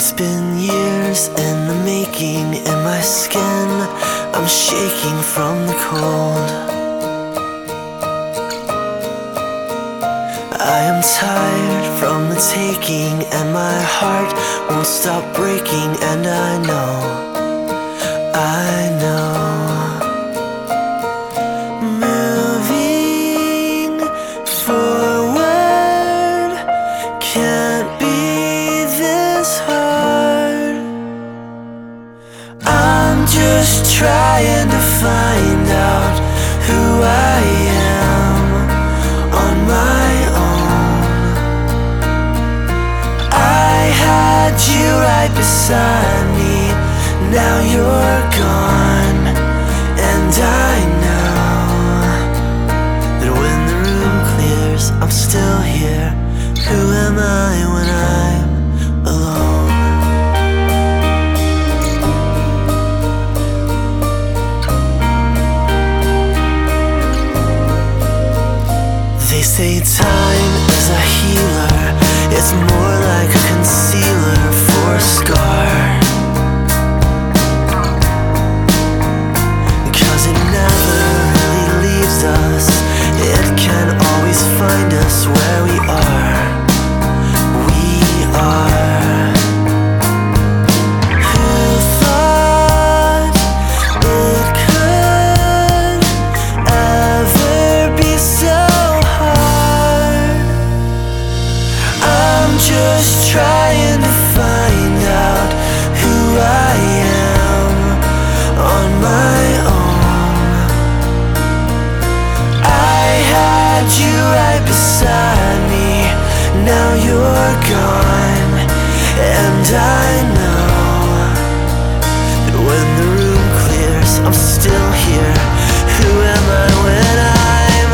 It's been years in the making, and my skin, I'm shaking from the cold. I am tired from the taking, and my heart won't stop breaking. And I know moving forward can't be this hard. I'm just trying to find out who I am on my own. I had you right beside me, now you're gone. And I know that when the room clears, I'm still here. Who am I when I'm alone? They say time is a healer, it's more like a concealer for a scar. 'Cause it never really leaves us, it can always find us where we are. We are. Who thought it could ever be so hard? I'm just trying to find out who I am on my own. I had you right beside me, now you're gone. And I know that when the room clears, I'm still here. Who am I when I'm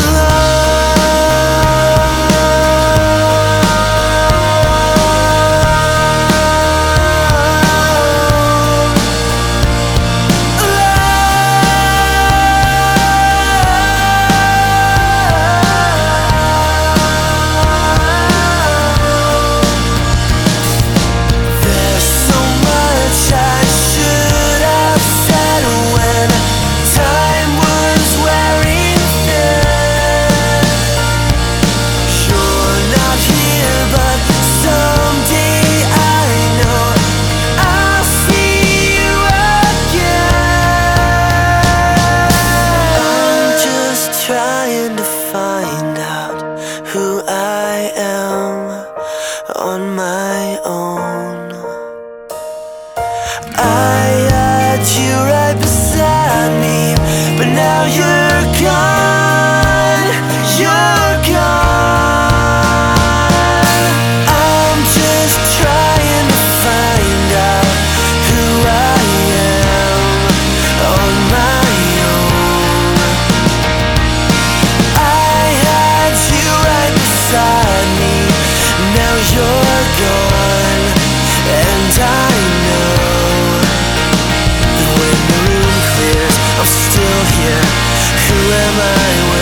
who I am on my own? I had you right beside me, but now you're gone. You're gone. I'm just trying to find out who I am on my own. I had you right beside me, now you're gone. And I know that when the room clears, I'm still here. Who am I?